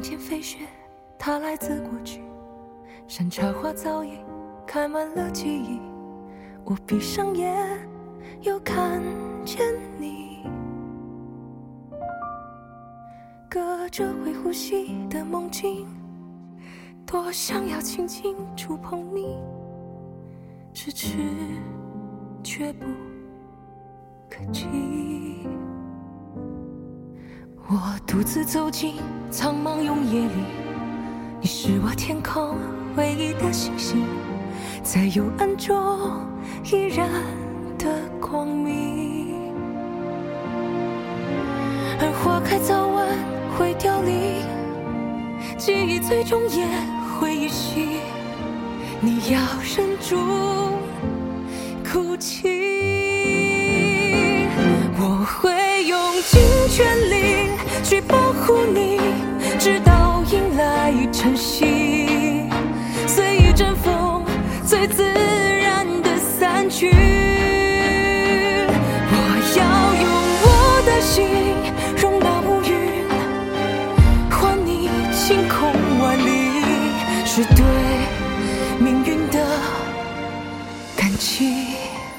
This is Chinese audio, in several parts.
前飞雪，它来自过去，山茶花早已开满了记忆。我闭上眼，又看见你，隔着会呼吸的梦境，多想要轻轻触碰你，咫尺却不可及。我独自走进苍茫永夜里，你是我天空唯一的星星，在幽暗中依然的光明。而花开早晚会凋零，记忆最终也会遗弃，你要忍住哭泣。我会用尽全力去保护你，直到迎来晨曦，随一阵风最自然的散去。我要用我的心容纳乌云，还你晴空万里，是对命运的感激。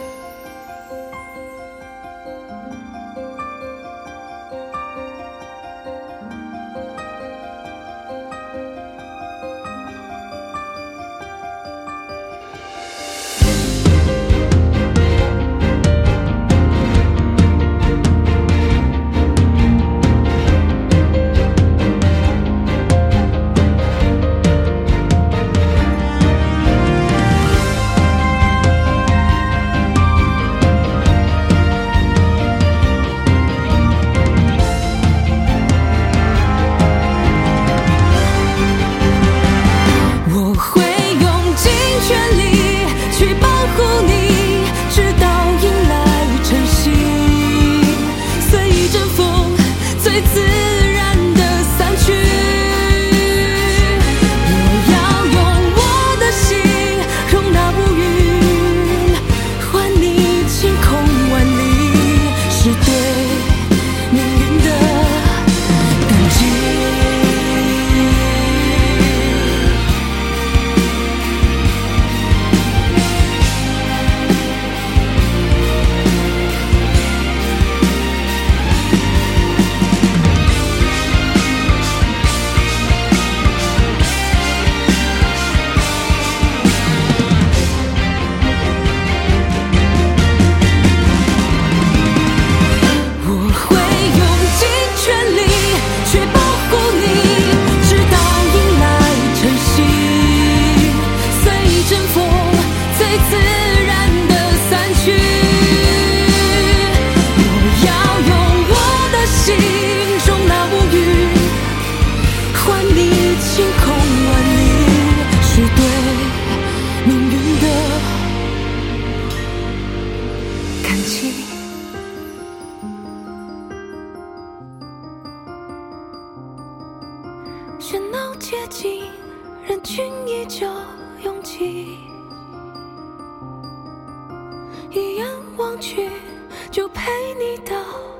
喧闹接近，人群依旧拥挤，一眼望去，就陪你到